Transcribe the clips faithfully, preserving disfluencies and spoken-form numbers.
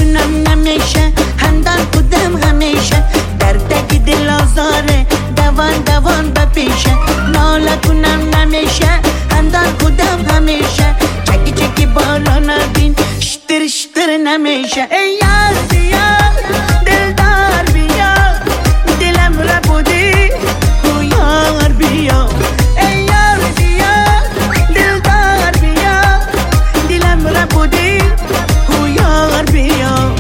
کنم نمیشه همدان خودم همیشه دردک دل آزاره دوان دوان بپیشه ناله کنم نمیشه همدان خودم همیشه چکی چکی بالا نبین شتر شتر نمیشه ای یار بیا دلدار بیا دلم را بودی او یار بیا ای یار بیا دلدار بیا دلم را بودی او یار بیا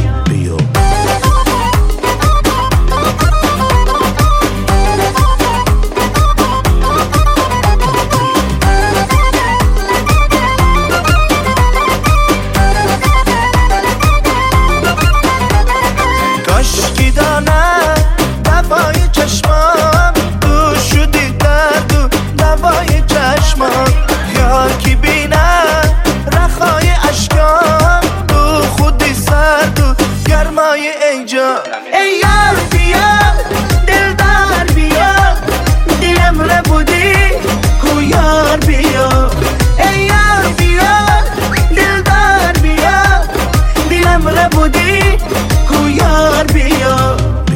کاشکی دانه دوای چشمام تو شدی درد و دوای چشمام یار کی بینه رخای اشکام تو خودی سرد و گرمای اینجا ای یار بیا دلدار بیا دلم را بودی او یار بیا ای یار بیا دلدار بیا دلم را بودی او یار بیا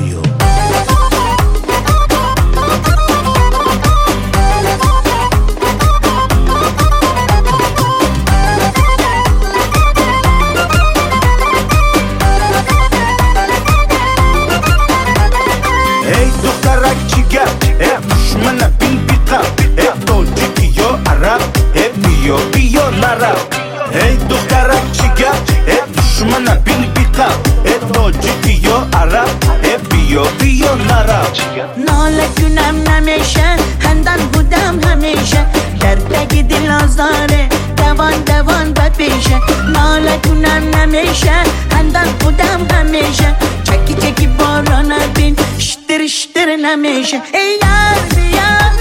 ای دخترک چیگر ای دشمن بین بیقم ای توجیکی یا عرب ای بیا بیا نرم ای دخترک چیگر ای دشمن بین بیقم ای توجیکی یا عرب ای بیا بیا نرم ناله کنم نمیشه همدان بودم همیشه دردک دل آزاره دوان دوان بپیشه ناله کنم نمیشه همدان بودم همیشه چکی چکی بالا نبین شتر شتر نمیشه ای یار بیا